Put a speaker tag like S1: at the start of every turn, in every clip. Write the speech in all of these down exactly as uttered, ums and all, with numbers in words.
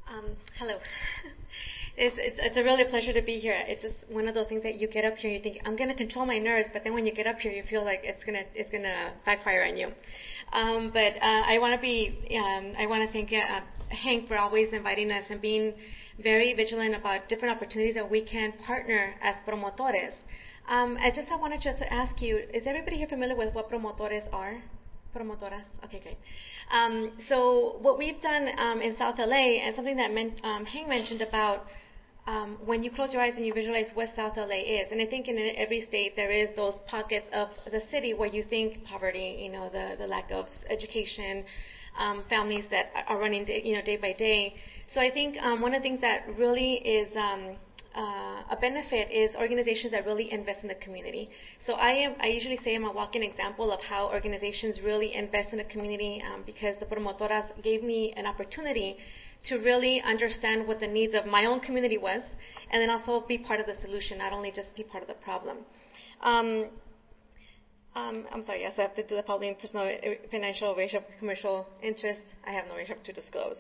S1: Um, hello. it's, it's, it's a really pleasure to be here. It's just one of those things that you get up here and you think, I'm going to control my nerves, but then when you get up here, you feel like it's going to it's gonna backfire on you. Um, but uh, I want to be, um, I want to thank uh, Hank for always inviting us and being very vigilant about different opportunities that we can partner as promotores. Um, I just I wanted just to ask you, is everybody here familiar with what promotores are? Promotoras? Okay, great. Um, so what we've done um, in South L A, and something that men, um, Hank mentioned about um, when you close your eyes and you visualize what South L A is, and I think in every state there is those pockets of the city where you think poverty, you know, the, the lack of education, um, families that are running day, you know, day by day. So I think um, one of the things that really is um, Uh, a benefit is organizations that really invest in the community. So I am, I usually say I'm a walking example of how organizations really invest in the community um, because the promotoras gave me an opportunity to really understand what the needs of my own community was, and then also be part of the solution, not only just be part of the problem. Um, um, I'm sorry, yes, I have to do the following: personal, financial, racial, commercial interest. I have no racial to disclose.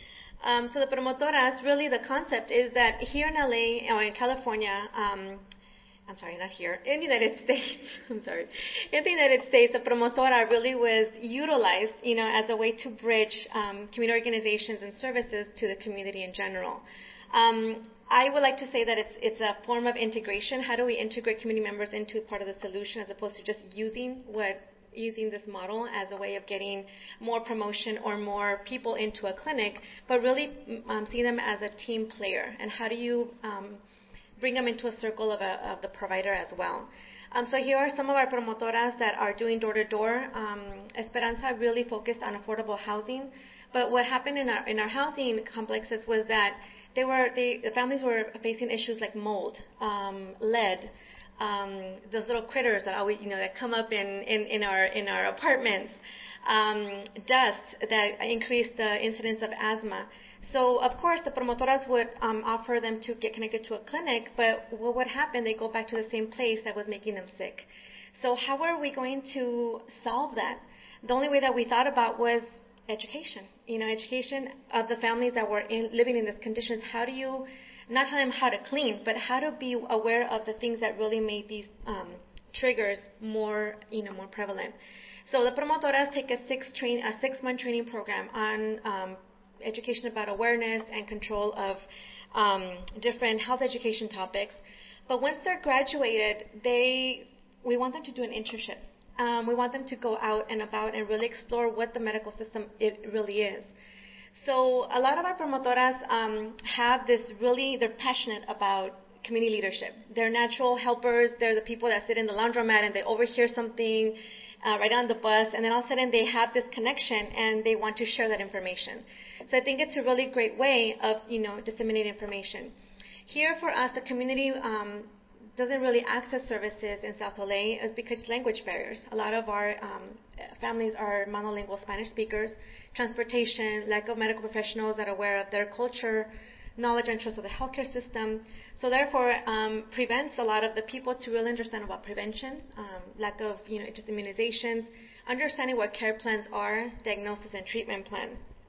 S1: Um, so the promotoras, really the concept is that here in L A or in California, um, I'm sorry, not here, in the United States, I'm sorry, in the United States, the promotora really was utilized, you know, as a way to bridge um, community organizations and services to the community in general. Um, I would like to say that it's it's a form of integration. How do we integrate community members into part of the solution as opposed to just using what using this model as a way of getting more promotion or more people into a clinic, but really um, see them as a team player. And how do you um, bring them into a circle of, a, of the provider as well? Um, so here are some of our promotoras that are doing door-to-door. Um, Esperanza really focused on affordable housing, but what happened in our in our housing complexes was that they were they, the families were facing issues like mold, um, lead. Um, those little critters that always, you know, that come up in, in, in our in our apartments, um, dust that increase the incidence of asthma. So of course the promotoras would um, offer them to get connected to a clinic, but what would happen? They go back to the same place that was making them sick. So how are we going to solve that? The only way that we thought about was education. You know, education of the families that were in, living in these conditions. How do you not tell them how to clean, but how to be aware of the things that really made these um, triggers more, you know, more prevalent. So the promotoras take a six train, a six-month training program on um, education about awareness and control of um, different health education topics. But once they're graduated, they we want them to do an internship. Um, we want them to go out and about and really explore what the medical system it really is. So a lot of our promotoras um, have this really, they're passionate about community leadership. They're natural helpers. They're the people that sit in the laundromat and they overhear something uh, right on the bus, and then all of a sudden they have this connection and they want to share that information. So I think it's a really great way of, you know, disseminating information. Here for us, the community um, doesn't really access services in South L A is because language barriers. A lot of our um, families are monolingual Spanish speakers. Transportation, lack of medical professionals that are aware of their culture, knowledge and trust of the healthcare system. So therefore, um, prevents a lot of the people to really understand about prevention, um, lack of, you know, just immunizations, understanding what care plans are, diagnosis and treatment plan.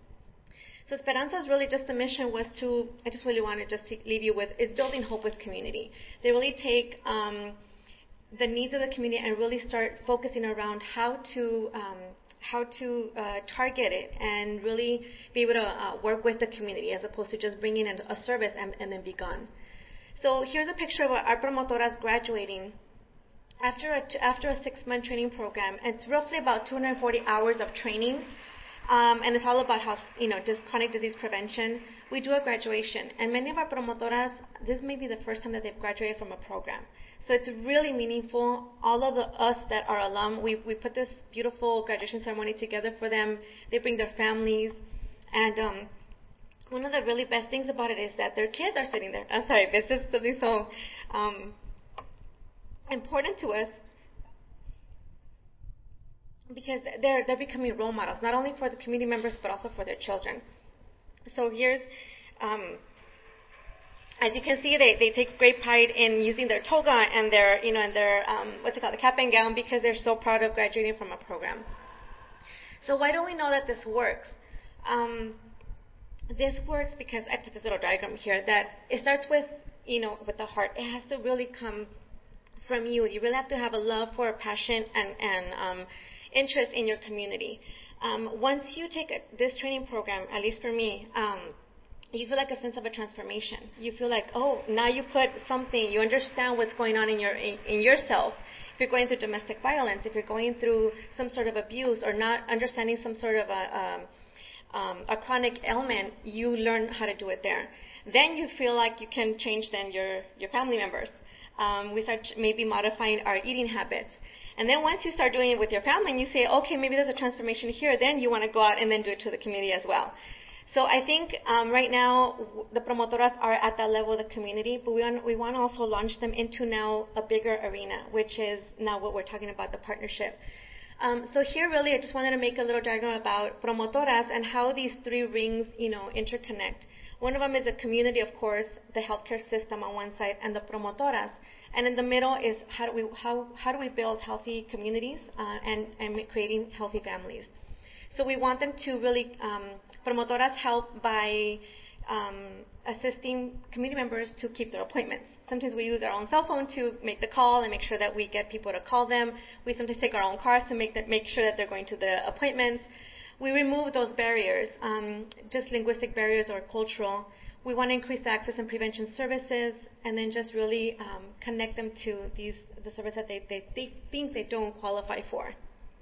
S1: So Esperanza's really just the mission was to, I just really want to just leave you with, is building hope with community. They really take um, the needs of the community and really start focusing around how to um, how to uh, target it and really be able to uh, work with the community as opposed to just bringing in a service and, and then be gone. So here's a picture of our promotoras graduating. After a, after a six-month training program, it's roughly about two hundred forty hours of training, um, and it's all about how, you know, just chronic disease prevention. We do a graduation, and many of our promotoras, this may be the first time that they've graduated from a program. So it's really meaningful. All of the, us that are alum, we, we put this beautiful graduation ceremony together for them. They bring their families. And um, one of the really best things about it is that their kids are sitting there. I'm sorry, it's just something so um, important to us because they're, they're becoming role models, not only for the community members, but also for their children. So here's... Um, As you can see, they, they take great pride in using their toga and their, you know, and their, um, what's it called, the cap and gown, because they're so proud of graduating from a program. So why do we know that this works? Um, this works because I put this little diagram here that it starts with, you know, with the heart. It has to really come from you. You really have to have a love for, passion, and, and um, interest in your community. Um, once you take a, this training program, at least for me, um, you feel like a sense of a transformation. You feel like, oh, now you put something, you understand what's going on in your in, in yourself. If you're going through domestic violence, if you're going through some sort of abuse or not understanding some sort of a, um, um, a chronic ailment, you learn how to do it there. Then you feel like you can change then your, your family members. Um, we start maybe modifying our eating habits. And then once you start doing it with your family and you say, okay, maybe there's a transformation here, then you want to go out and then do it to the community as well. So I think um, right now the promotoras are at that level of the community, but we want, we want to also launch them into now a bigger arena, which is now what we're talking about, the partnership. Um, so here really I just wanted to make a little diagram about promotoras and how these three rings, you know, interconnect. One of them is the community, of course, the healthcare system on one side, and the promotoras. And in the middle is how do we, how, how do we build healthy communities uh, and, and creating healthy families. So we want them to really, um, promotoras help by um, assisting community members to keep their appointments. Sometimes we use our own cell phone to make the call and make sure that we get people to call them. We sometimes take our own cars to make, that, make sure that they're going to the appointments. We remove those barriers, um, just linguistic barriers or cultural. We want to increase access and prevention services, and then just really um, connect them to these the services that they, they, they think they don't qualify for.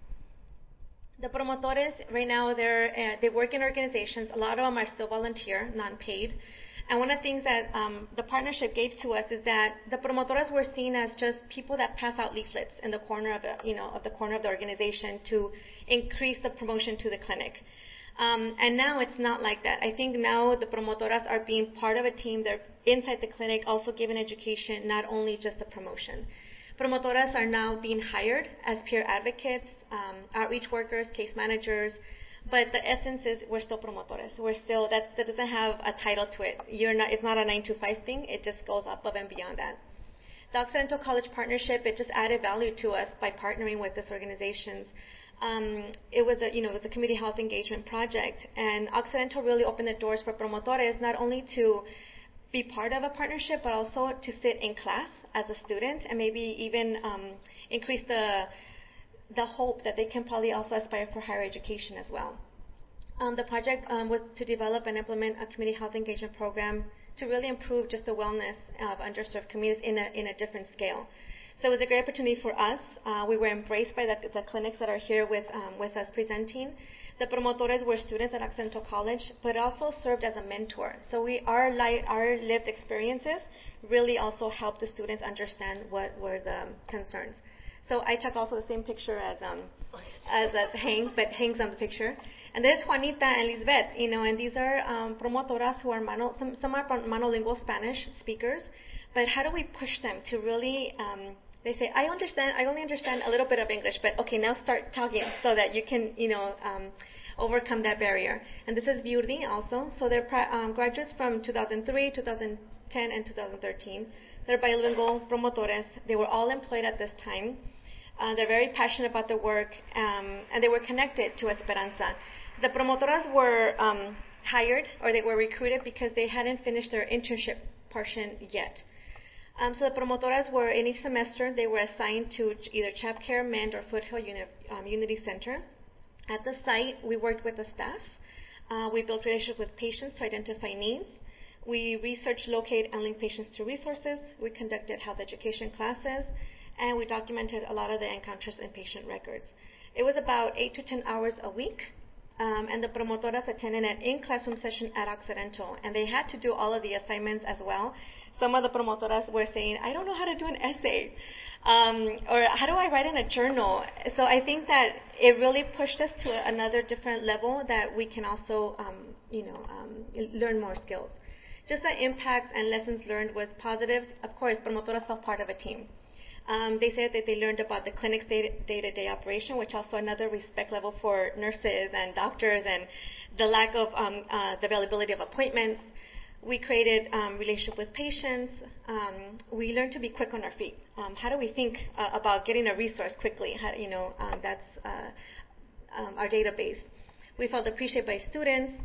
S1: The promotores, right now, they're, uh, they work in organizations. A lot of them are still volunteer, non-paid. And one of the things that um, the partnership gave to us is that the promotoras were seen as just people that pass out leaflets in the corner of the, you know, of the corner of the organization to increase the promotion to the clinic. Um, and now it's not like that. I think now the promotoras are being part of a team. They're inside the clinic, also giving education, not only just the promotion. Promotoras are now being hired as peer advocates, um, outreach workers, case managers, but the essence is we're still promotores. We're still, that, that doesn't have a title to it. You're not, it's not a nine to five thing. It just goes above and beyond that. The Occidental College Partnership, it just added value to us by partnering with these organizations. Um, it was a, you know, it was a community health engagement project, and Occidental really opened the doors for promotores not only to be part of a partnership, but also to sit in class as a student and maybe even um, increase the the hope that they can probably also aspire for higher education as well. Um, the project um, was to develop and implement a community health engagement program to really improve just the wellness of underserved communities in a, in a different scale. So it was a great opportunity for us. Uh, we were embraced by the, the clinics that are here with, um, with us presenting. The promotores were students at Occidental College, but also served as a mentor. So we, our, li our lived experiences really also helped the students understand what were the concerns. So I took also the same picture as um, as, as Hank, but Hank's on the picture. And there's Juanita and Lisbeth, you know, and these are um, promotoras who are mono, some, some are monolingual Spanish speakers, but how do we push them to really, um, they say, I understand, I only understand a little bit of English, but okay, now start talking so that you can, you know, um, overcome that barrier. And this is Viurdi also. So they're um, graduates from two thousand three, two thousand ten, and two thousand thirteen. They're bilingual promotores. They were all employed at this time. Uh, they're very passionate about their work, um, and they were connected to Esperanza. The promotoras were um, hired, or they were recruited because they hadn't finished their internship portion yet. Um, so the promotoras were, in each semester, they were assigned to either ChapCare, Mend, or Foothill Uni um, Unity Center. At the site, we worked with the staff. Uh, we built relationships with patients to identify needs. We researched, locate, and link patients to resources. We conducted health education classes, and we documented a lot of the encounters in patient records. It was about eight to ten hours a week, um, and the promotoras attended an in-classroom session at Occidental, and they had to do all of the assignments as well. Some of the promotoras were saying, I don't know how to do an essay, um, or how do I write in a journal? So I think that it really pushed us to another different level that we can also, um, you know, um, learn more skills. Just the impact and lessons learned was positive. Of course, promotoras felt part of a team. Um, they said that they learned about the clinic's day-to-day operation, which also another respect level for nurses and doctors, and the lack of um, uh, the availability of appointments. We created um, relationship with patients. Um, we learned to be quick on our feet. Um, how do we think uh, about getting a resource quickly? How, you know, um, that's uh, um, our database. We felt appreciated by students.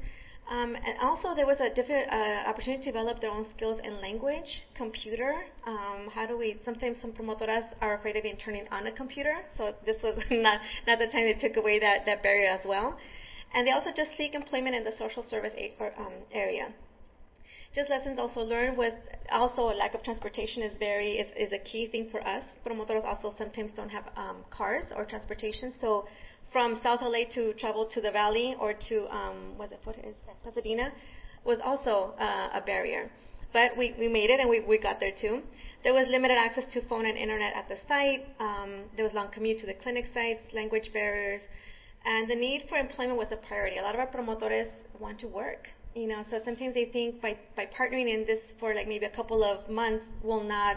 S1: Um, and also, there was a different uh, opportunity to develop their own skills in language, computer. Um, how do we? Sometimes some promotoras are afraid of being turning on a computer, so this was not not the time they took away that that barrier as well. And they also just seek employment in the social service a- or, um, area. Just lessons also learned was also a lack of transportation is very is, is a key thing for us. Promotores also sometimes don't have um, cars or transportation, so from South L A to travel to the Valley or to um, what what is Pasadena was also uh, a barrier. But we, we made it and we, we got there too. There was limited access to phone and internet at the site. Um, there was long commute to the clinic sites, language barriers, and the need for employment was a priority. A lot of our promotores want to work. You know, so sometimes they think by, by partnering in this for like maybe a couple of months will not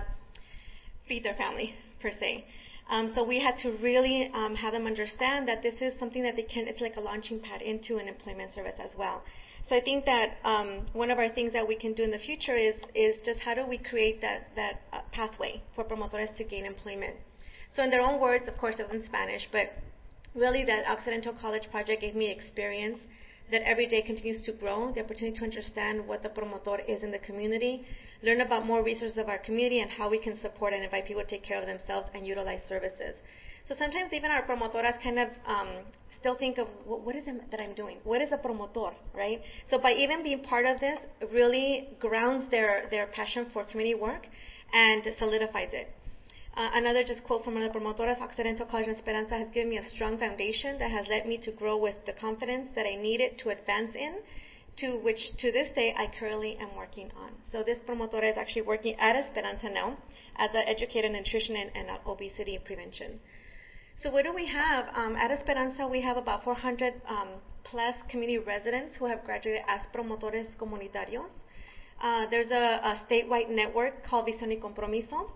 S1: feed their family per se. Um, so we had to really um, have them understand that this is something that they can, it's like a launching pad into an employment service as well. So I think that um, one of our things that we can do in the future is is just how do we create that, that uh, pathway for promotores to gain employment. So in their own words, of course it was in Spanish, but really that Occidental College project gave me experience that every day continues to grow, the opportunity to understand what the promotor is in the community, learn about more resources of our community and how we can support and invite people to take care of themselves and utilize services. So sometimes even our promotoras kind of um, still think of, what, what is it that I'm doing? What is a promotor, right? So by even being part of this, really grounds their, their passion for community work and solidifies it. Uh, another just quote from one of the promotoras, Occidental College Esperanza has given me a strong foundation that has led me to grow with the confidence that I needed to advance in, to which to this day I currently am working on. So this promotora is actually working at Esperanza now as an educator in nutrition and, and obesity prevention. So what do we have? Um, at Esperanza we have about four hundred um, plus community residents who have graduated as promotores comunitarios. Uh, there's a, a statewide network called Visión y Compromiso.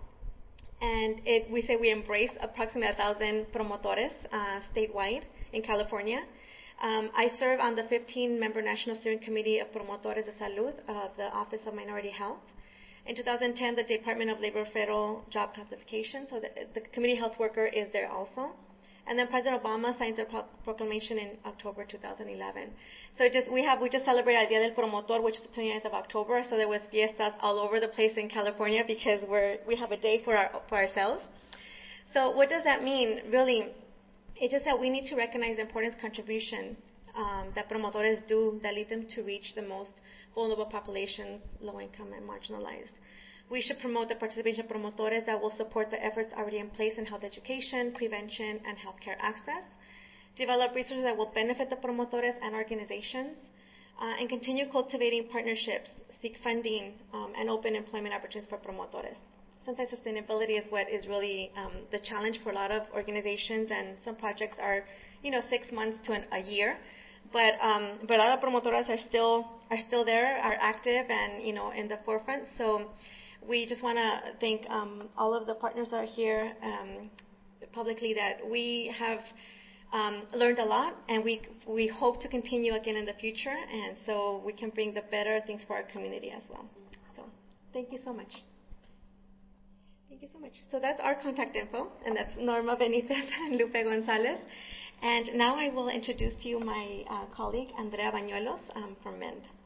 S1: And it, we say we embrace approximately one thousand promotores uh, statewide in California. Um, I serve on the fifteen-member National Steering Committee of Promotores de Salud of the Office of Minority Health. In two thousand ten, the Department of Labor Federal Job Classification, so the, the community health worker is there also. And then President Obama signed the pro- proclamation in October two thousand eleven. So it just we have we just celebrated El Día del Promotor, which is the twenty-ninth of October. So there was fiestas all over the place in California because we're we have a day for our for ourselves. So what does that mean? Really, it's just that we need to recognize the important contribution um, that promotores do that lead them to reach the most vulnerable populations, low income and marginalized. We should promote the participation of promotores that will support the efforts already in place in health education, prevention, and healthcare access. Develop resources that will benefit the promotores and organizations, uh, and continue cultivating partnerships, seek funding, um, and open employment opportunities for promotores. Sometimes sustainability is what is really um, the challenge for a lot of organizations, and some projects are, you know, six months to an, a year. But um, but a lot of promotoras are still are still there, are active, and you know, in the forefront. So we just want to thank um, all of the partners that are here um, publicly that we have um, learned a lot, and we we hope to continue again in the future, and so we can bring the better things for our community as well. So thank you so much. Thank you so much. So that's our contact info, and that's Norma Benitez and Lupe Gonzalez. And now I will introduce you my uh, colleague, Andrea Bañuelos um, from MEND.